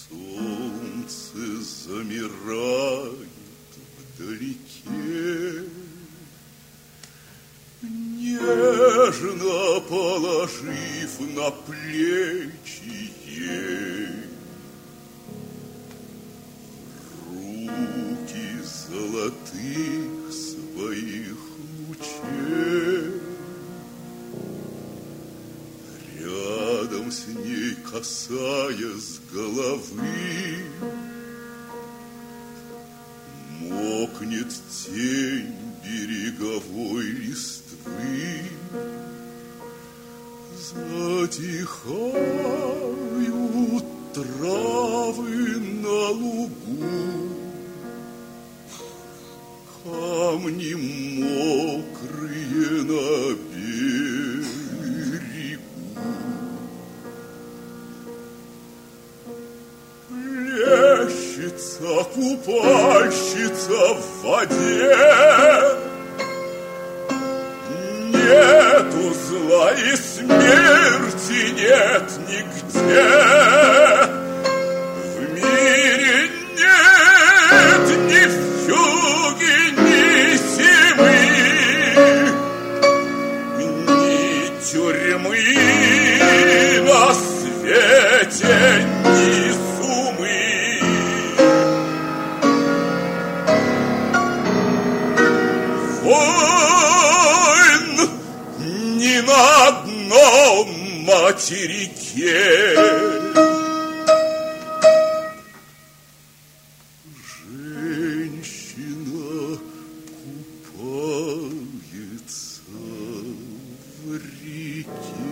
Солнце замирает вдалеке, нежно положив на плечи ей руки золотых своих лучей. Рядом с ней, касаясь головы, мокнет тень береговой листвы. Затихают травы на лугу, камни мокрые на берегу. Плещется купальщица в воде, нету зла и смерти нет нигде. В мире нет ни вьюги, ни зимы, ни тюрьмы на свете, ни сумы. Войн ни на одном материке. Женщина купается в реке.